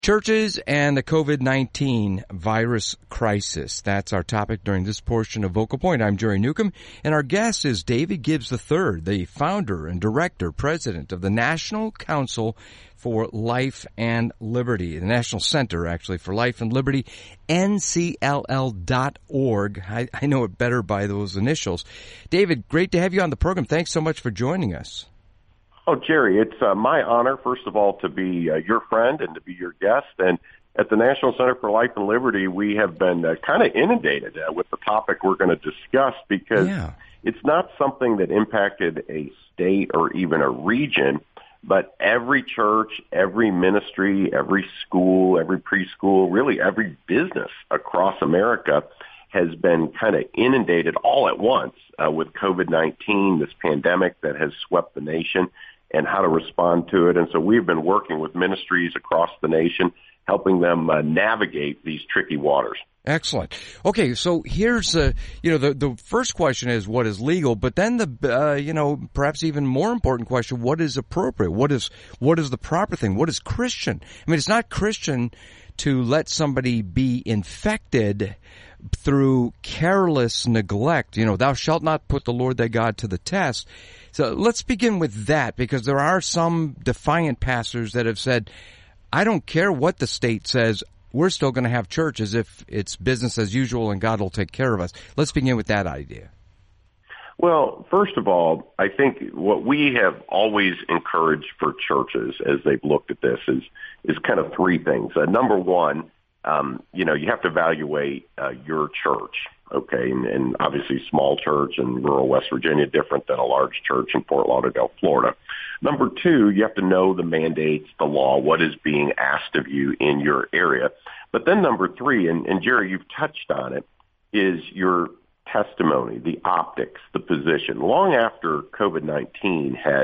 Churches and the COVID-19 virus crisis. That's our topic during this portion of Vocal Point. I'm Jerry Newcomb, and our guest is David Gibbs III, the founder and director, president of the National Council for Life and Liberty, the National Center, actually, for Life and Liberty, ncll.org. I know it better by those initials. David, great to have you on the program. Thanks so much for joining us. Oh, Jerry, it's my honor, first of all, to be your friend and to be your guest. And at the National Center for Life and Liberty, we have been kind of inundated with the topic we're going to discuss because it's not something that impacted a state or even a region, but every church, every ministry, every school, every preschool, really every business across America has been kind of inundated all at once with COVID-19, this pandemic that has swept the nation, and how to respond to it. And so we've been working with ministries across the nation, helping them navigate these tricky waters. Excellent. Okay, so here's the first question is what is legal, but then the perhaps even more important question, what is appropriate? What is the proper thing? What is Christian? I mean, it's not Christian to let somebody be infected through careless neglect. Thou shalt not put the Lord thy God to the test. So let's begin with that, because there are some defiant pastors that have said, I don't care what the state says, we're still going to have church as if it's business as usual and God will take care of us. Let's begin with that idea. Well, first of all, I think what we have always encouraged for churches as they've looked at this is kind of three things. Number one, you have to evaluate your church, okay? And obviously small church in rural West Virginia, different than a large church in Fort Lauderdale, Florida. Number two, you have to know the mandates, the law, what is being asked of you in your area. But then number three, and Jerry, you've touched on it, is your testimony, the optics, the position. Long after COVID-19 has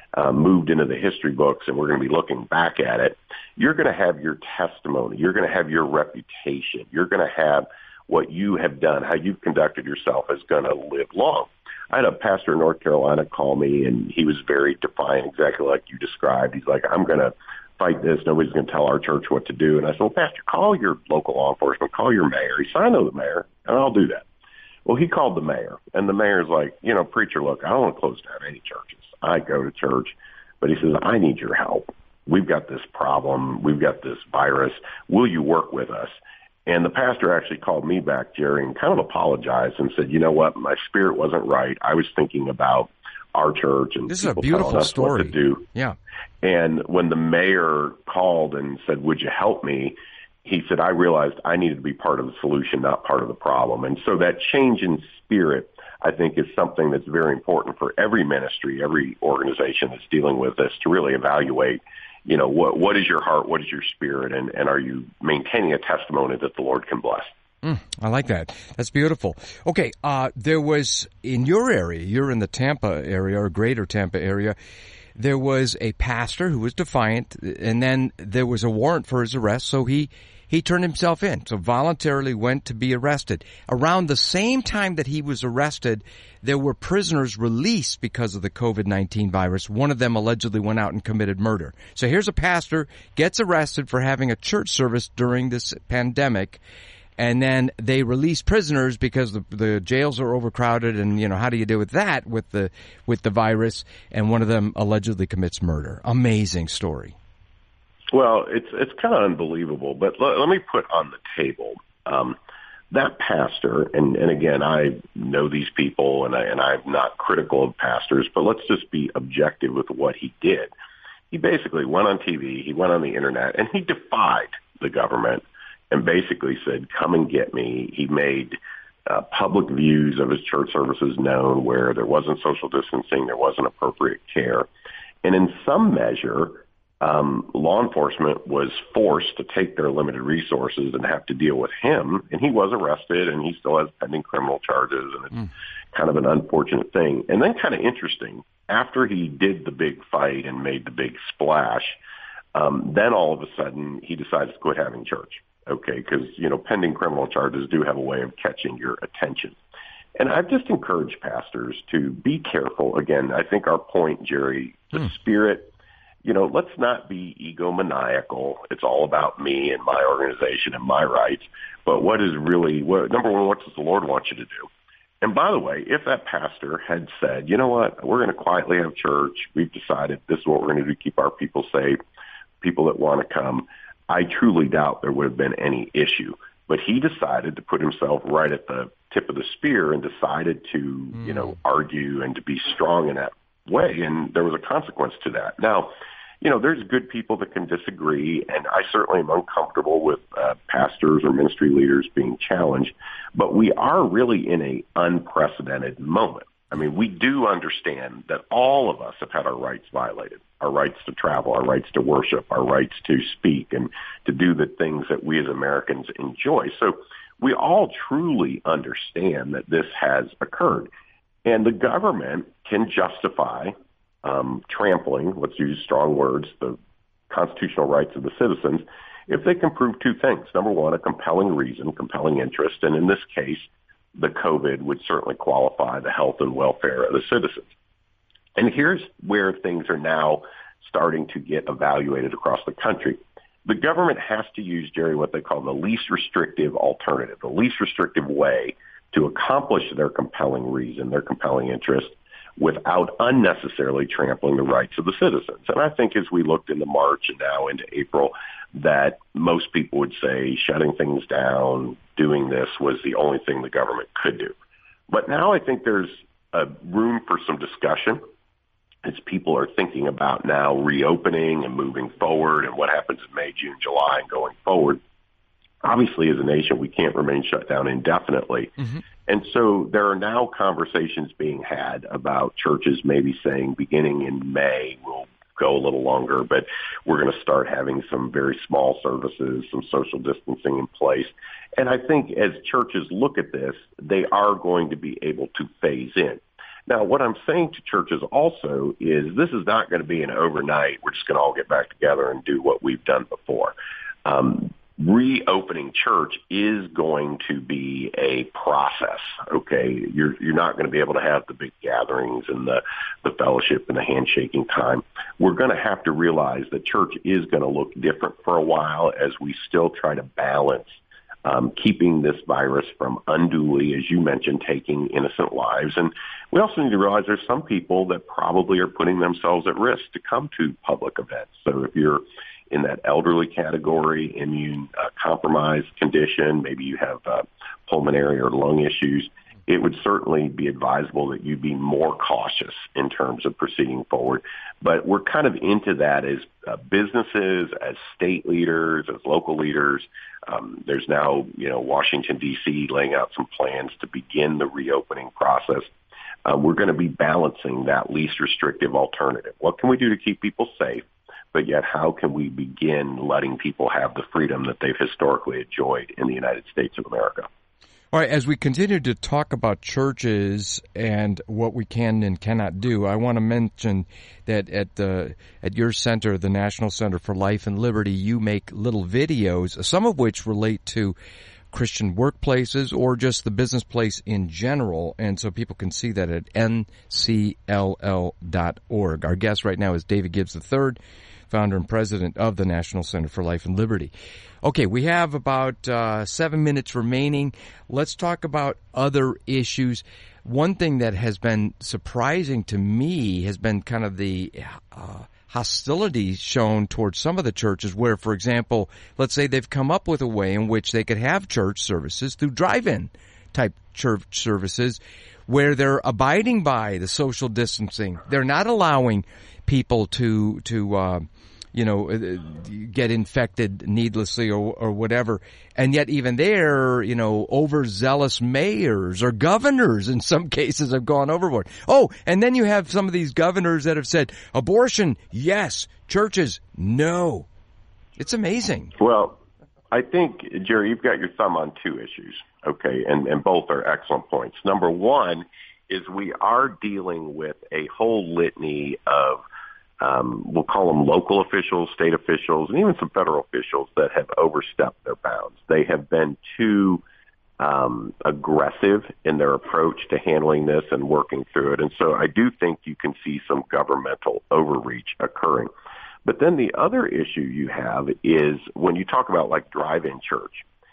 moved into the history books and we're going to be looking back at it, you're going to have your testimony. You're going to have your reputation. You're going to have what you have done, how you've conducted yourself is going to live long. I had a pastor in North Carolina call me, and he was very defiant, exactly like you described. He's like, I'm going to fight this. Nobody's going to tell our church what to do. And I said, well, Pastor, call your local law enforcement, call your mayor. He said, I know the mayor, and I'll do that. Well, he called the mayor, and the mayor's like, preacher, look, I don't want to close down any churches. I go to church, but he says, I need your help. We've got this problem. We've got this virus. Will you work with us? And the pastor actually called me back, Jerry, and kind of apologized and said, you know what, my spirit wasn't right. I was thinking about our church and this is a people beautiful telling us story. what to do. Yeah. And when the mayor called and said, would you help me? He said, I realized I needed to be part of the solution, not part of the problem. And so that change in spirit, I think, is something that's very important for every ministry, every organization that's dealing with this to really evaluate, what is your heart, what is your spirit, and are you maintaining a testimony that the Lord can bless? I like that. That's beautiful. Okay, there was, in your area, you're in the Tampa area or greater Tampa area, there was a pastor who was defiant, and then there was a warrant for his arrest, so he turned himself in, so voluntarily went to be arrested. Around the same time that he was arrested, there were prisoners released because of the COVID-19 virus. One of them allegedly went out and committed murder. So here's a pastor, gets arrested for having a church service during this pandemic, and then they release prisoners because the jails are overcrowded, and how do you deal with that with the virus? And one of them allegedly commits murder. Amazing story. Well, it's kind of unbelievable, but let me put on the table that pastor, and again, I know these people, and I'm not critical of pastors, but let's just be objective with what he did. He basically went on TV, he went on the internet, and he defied the government and basically said, come and get me. He made public views of his church services known where there wasn't social distancing, there wasn't appropriate care. And in some measure, law enforcement was forced to take their limited resources and have to deal with him. And he was arrested, and he still has pending criminal charges, and it's kind of an unfortunate thing. And then kind of interesting, after he did the big fight and made the big splash, then all of a sudden he decides to quit having church. Okay, because, pending criminal charges do have a way of catching your attention. And I've just encouraged pastors to be careful. Again, I think our point, Jerry, the spirit let's not be egomaniacal. It's all about me and my organization and my rights. But number one, what does the Lord want you to do? And by the way, if that pastor had said, you know what, we're going to quietly have church. We've decided this is what we're going to do to keep our people safe, people that want to come, I truly doubt there would have been any issue. But he decided to put himself right at the tip of the spear and decided to, argue and to be strong in that way. And there was a consequence to that. Now, there's good people that can disagree, and I certainly am uncomfortable with pastors or ministry leaders being challenged, but we are really in an unprecedented moment. I mean, we do understand that all of us have had our rights violated, our rights to travel, our rights to worship, our rights to speak, and to do the things that we as Americans enjoy. So we all truly understand that this has occurred, and the government can justify trampling, let's use strong words, the constitutional rights of the citizens, if they can prove two things. Number one, a compelling reason, compelling interest, and in this case, the COVID would certainly qualify the health and welfare of the citizens. And here's where things are now starting to get evaluated across the country. The government has to use, Jerry, what they call the least restrictive alternative, the least restrictive way to accomplish their compelling reason, their compelling interest, without unnecessarily trampling the rights of the citizens. And I think as we looked into March and now into April, that most people would say shutting things down, doing this was the only thing the government could do. But now I think there's a room for some discussion as people are thinking about now reopening and moving forward and what happens in May, June, July and going forward. Obviously, as a nation, we can't remain shut down indefinitely. Mm-hmm. And so there are now conversations being had about churches maybe saying beginning in May, we'll go a little longer, but we're going to start having some very small services, some social distancing in place. And I think as churches look at this, they are going to be able to phase in. Now, what I'm saying to churches also is this is not going to be an overnight, we're just going to all get back together and do what we've done before. Reopening church is going to be a process, okay? You're not going to be able to have the big gatherings and the fellowship and the handshaking time. We're going to have to realize that church is going to look different for a while as we still try to balance keeping this virus from unduly, as you mentioned, taking innocent lives. And we also need to realize there's some people that probably are putting themselves at risk to come to public events. So if you're in that elderly category, immune compromised condition, maybe you have pulmonary or lung issues, it would certainly be advisable that you be more cautious in terms of proceeding forward. But we're kind of into that as businesses, as state leaders, as local leaders. There's now, Washington, D.C. laying out some plans to begin the reopening process. We're going to be balancing that least restrictive alternative. What can we do to keep people safe? But yet how can we begin letting people have the freedom that they've historically enjoyed in the United States of America? All right, as we continue to talk about churches and what we can and cannot do, I want to mention that at your center, the National Center for Life and Liberty, you make little videos, some of which relate to Christian workplaces or just the business place in general, and so people can see that at ncll.org. Our guest right now is David Gibbs III, founder and president of the National Center for Life and Liberty. Okay, we have about 7 minutes remaining. Let's talk about other issues. One thing that has been surprising to me has been kind of the hostility shown towards some of the churches where, for example, let's say they've come up with a way in which they could have church services through drive-in type church services where they're abiding by the social distancing. They're not allowing people to get infected needlessly or whatever. And yet even there, overzealous mayors or governors in some cases have gone overboard. Oh, and then you have some of these governors that have said, abortion, yes, churches, no. It's amazing. Well, I think, Jerry, you've got your thumb on two issues, okay, and both are excellent points. Number one is we are dealing with a whole litany of we'll call them local officials, state officials, and even some federal officials that have overstepped their bounds. They have been too aggressive in their approach to handling this and working through it. And so I do think you can see some governmental overreach occurring. But then the other issue you have is when you talk about like drive-in church,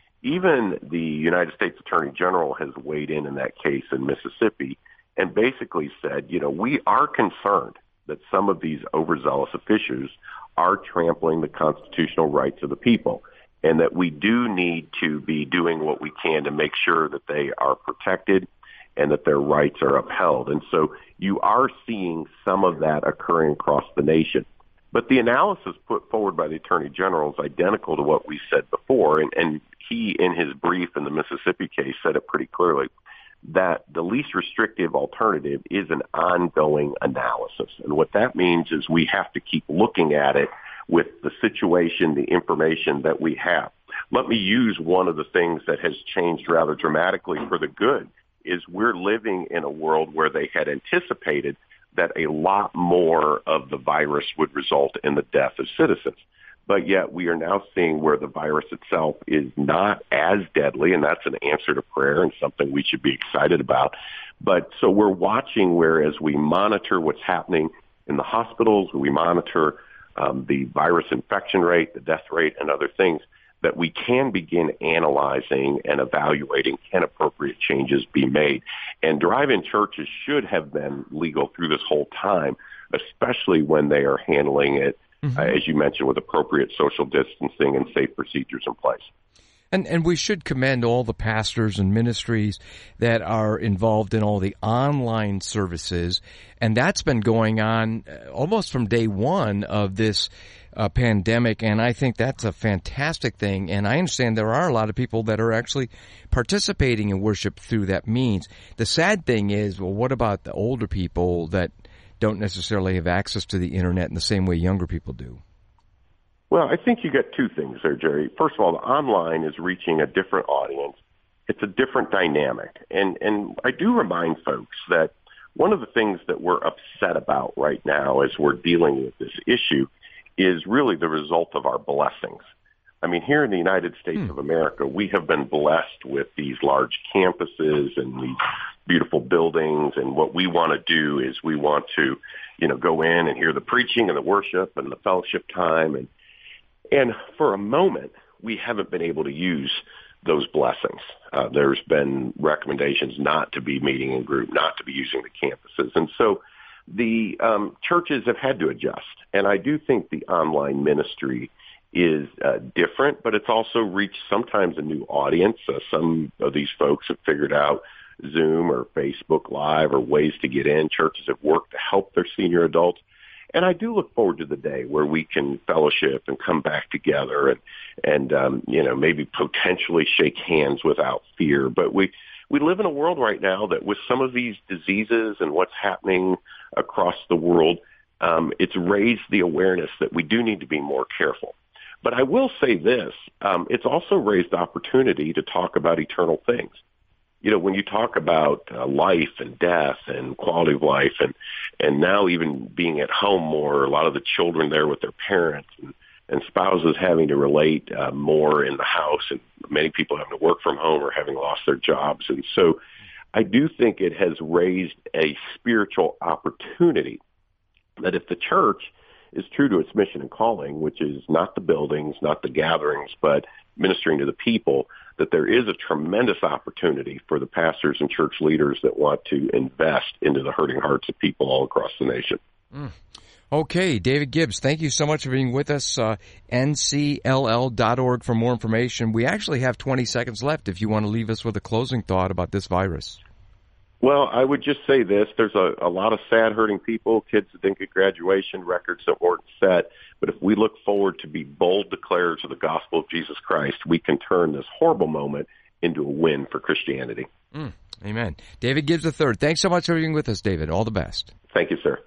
even the United States Attorney General has weighed in that case in Mississippi and basically said, we are concerned that some of these overzealous officials are trampling the constitutional rights of the people, and that we do need to be doing what we can to make sure that they are protected and that their rights are upheld. And so you are seeing some of that occurring across the nation. But the analysis put forward by the Attorney General is identical to what we said before, and he, in his brief in the Mississippi case, said it pretty clearly, that the least restrictive alternative is an ongoing analysis. And what that means is we have to keep looking at it with the situation, the information that we have. Let me use one of the things that has changed rather dramatically for the good, is we're living in a world where they had anticipated that a lot more of the virus would result in the death of citizens. But yet we are now seeing where the virus itself is not as deadly, and that's an answer to prayer and something we should be excited about. But so we're watching where, as we monitor what's happening in the hospitals, we monitor the virus infection rate, the death rate, and other things, that we can begin analyzing and evaluating, can appropriate changes be made. And drive-in churches should have been legal through this whole time, especially when they are handling it, as you mentioned, with appropriate social distancing and safe procedures in place. And we should commend all the pastors and ministries that are involved in all the online services. And that's been going on almost from day one of this pandemic. And I think that's a fantastic thing. And I understand there are a lot of people that are actually participating in worship through that means. The sad thing is, well, what about the older people that don't necessarily have access to the internet in the same way younger people do? Well, I think you get two things there, Jerry. First of all, the online is reaching a different audience. It's a different dynamic. And I do remind folks that one of the things that we're upset about right now as we're dealing with this issue is really the result of our blessings. I mean, here in the United States of America, we have been blessed with these large campuses and these beautiful buildings. And what we want to do is we want to, go in and hear the preaching and the worship and the fellowship time. And for a moment, we haven't been able to use those blessings. There's been recommendations not to be meeting in group, not to be using the campuses. And so the churches have had to adjust. And I do think the online ministry is different, but it's also reached sometimes a new audience. Some of these folks have figured out Zoom or Facebook Live or ways to get in. Churches have worked to help their senior adults. And I do look forward to the day where we can fellowship and come back together and maybe potentially shake hands without fear. But we live in a world right now that with some of these diseases and what's happening across the world, it's raised the awareness that we do need to be more careful. But I will say this, it's also raised the opportunity to talk about eternal things. When you talk about life and death and quality of life and now even being at home more, a lot of the children there with their parents and spouses having to relate more in the house, and many people having to work from home or having lost their jobs. And so I do think it has raised a spiritual opportunity that if the church is true to its mission and calling, which is not the buildings, not the gatherings, but ministering to the people, that there is a tremendous opportunity for the pastors and church leaders that want to invest into the hurting hearts of people all across the nation. Okay, David Gibbs, thank you so much for being with us. ncll.org for more information. We actually have 20 seconds left if you want to leave us with a closing thought about this virus. Well, I would just say this. There's a lot of sad, hurting people, kids that didn't get graduation, records that weren't set. But if we look forward to be bold declarers of the gospel of Jesus Christ, we can turn this horrible moment into a win for Christianity. Amen. David Gibbs III, thanks so much for being with us, David. All the best. Thank you, sir.